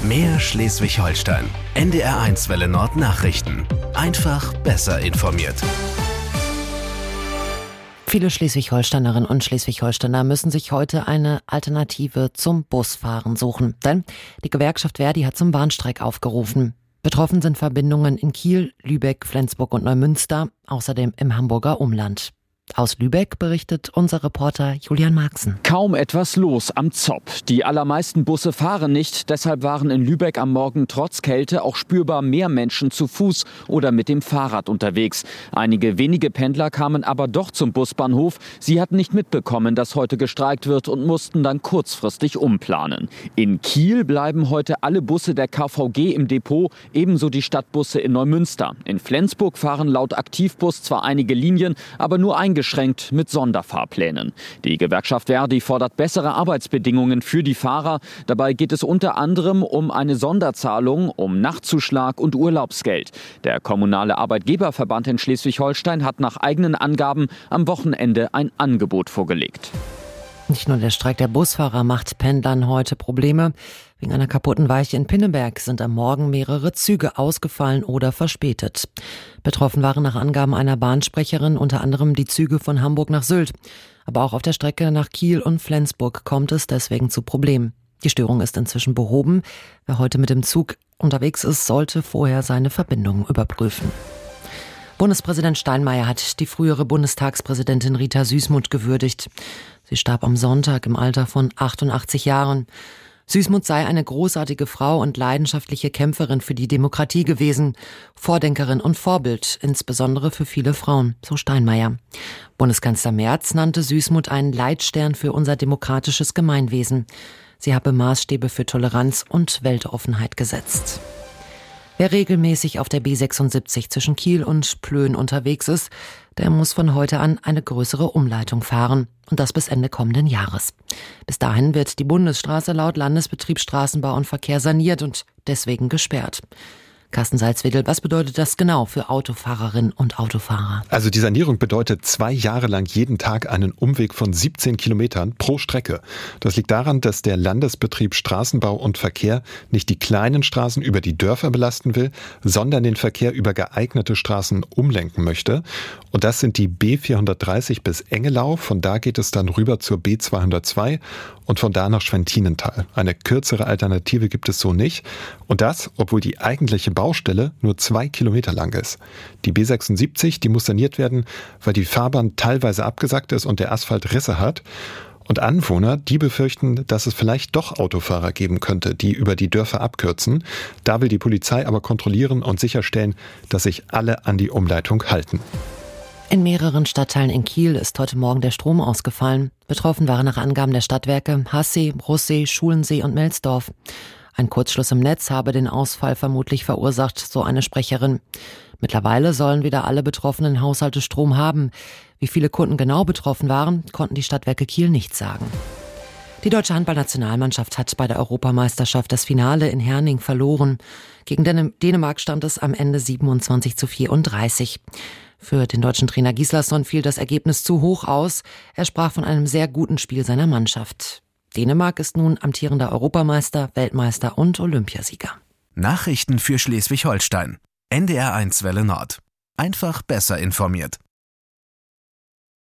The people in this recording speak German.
Mehr Schleswig-Holstein. NDR1 Welle Nord Nachrichten. Einfach besser informiert. Viele Schleswig-Holsteinerinnen und Schleswig-Holsteiner müssen sich heute eine Alternative zum Busfahren suchen. Denn die Gewerkschaft ver.di hat zum Warnstreik aufgerufen. Betroffen sind Verbindungen in Kiel, Lübeck, Flensburg und Neumünster, außerdem im Hamburger Umland. Aus Lübeck berichtet unser Reporter Julian Marxen. Kaum etwas los am Zopp. Die allermeisten Busse fahren nicht. Deshalb waren in Lübeck am Morgen trotz Kälte auch spürbar mehr Menschen zu Fuß oder mit dem Fahrrad unterwegs. Einige wenige Pendler kamen aber doch zum Busbahnhof. Sie hatten nicht mitbekommen, dass heute gestreikt wird und mussten dann kurzfristig umplanen. In Kiel bleiben heute alle Busse der KVG im Depot, ebenso die Stadtbusse in Neumünster. In Flensburg fahren laut Aktivbus zwar einige Linien, aber nur eingeschränkt mit Sonderfahrplänen. Die Gewerkschaft ver.di fordert bessere Arbeitsbedingungen für die Fahrer. Dabei geht es unter anderem um eine Sonderzahlung, um Nachtzuschlag und Urlaubsgeld. Der kommunale Arbeitgeberverband in Schleswig-Holstein hat nach eigenen Angaben am Wochenende ein Angebot vorgelegt. Nicht nur der Streik der Busfahrer macht Pendlern heute Probleme. Wegen einer kaputten Weiche in Pinneberg sind am Morgen mehrere Züge ausgefallen oder verspätet. Betroffen waren nach Angaben einer Bahnsprecherin unter anderem die Züge von Hamburg nach Sylt. Aber auch auf der Strecke nach Kiel und Flensburg kommt es deswegen zu Problemen. Die Störung ist inzwischen behoben. Wer heute mit dem Zug unterwegs ist, sollte vorher seine Verbindungen überprüfen. Bundespräsident Steinmeier hat die frühere Bundestagspräsidentin Rita Süssmuth gewürdigt. Sie starb am Sonntag im Alter von 88 Jahren. Süssmuth sei eine großartige Frau und leidenschaftliche Kämpferin für die Demokratie gewesen, Vordenkerin und Vorbild, insbesondere für viele Frauen, so Steinmeier. Bundeskanzler Merz nannte Süssmuth einen Leitstern für unser demokratisches Gemeinwesen. Sie habe Maßstäbe für Toleranz und Weltoffenheit gesetzt. Wer regelmäßig auf der B76 zwischen Kiel und Plön unterwegs ist, der muss von heute an eine größere Umleitung fahren. Und das bis Ende kommenden Jahres. Bis dahin wird die Bundesstraße laut Landesbetrieb Straßenbau und Verkehr saniert und deswegen gesperrt. Carsten Salzwedel, was bedeutet das genau für Autofahrerinnen und Autofahrer? Also die Sanierung bedeutet 2 Jahre lang jeden Tag einen Umweg von 17 Kilometern pro Strecke. Das liegt daran, dass der Landesbetrieb Straßenbau und Verkehr nicht die kleinen Straßen über die Dörfer belasten will, sondern den Verkehr über geeignete Straßen umlenken möchte. Und das sind die B430 bis Engelau. Von da geht es dann rüber zur B202 und von da nach Schwentinental. Eine kürzere Alternative gibt es so nicht. Und das, obwohl die eigentliche Baustelle nur 2 Kilometer lang ist. Die B76, die muss saniert werden, weil die Fahrbahn teilweise abgesackt ist und der Asphalt Risse hat. Und Anwohner, die befürchten, dass es vielleicht doch Autofahrer geben könnte, die über die Dörfer abkürzen. Da will die Polizei aber kontrollieren und sicherstellen, dass sich alle an die Umleitung halten. In mehreren Stadtteilen in Kiel ist heute Morgen der Strom ausgefallen. Betroffen waren nach Angaben der Stadtwerke Hassee, Brussee, Schulensee und Melsdorf. Ein Kurzschluss im Netz habe den Ausfall vermutlich verursacht, so eine Sprecherin. Mittlerweile sollen wieder alle betroffenen Haushalte Strom haben. Wie viele Kunden genau betroffen waren, konnten die Stadtwerke Kiel nicht sagen. Die deutsche Handballnationalmannschaft hat bei der Europameisterschaft das Finale in Herning verloren. Gegen Dänemark stand es am Ende 27:34. Für den deutschen Trainer Gislason fiel das Ergebnis zu hoch aus. Er sprach von einem sehr guten Spiel seiner Mannschaft. Dänemark ist nun amtierender Europameister, Weltmeister und Olympiasieger. Nachrichten für Schleswig-Holstein. NDR1 Welle Nord. Einfach besser informiert.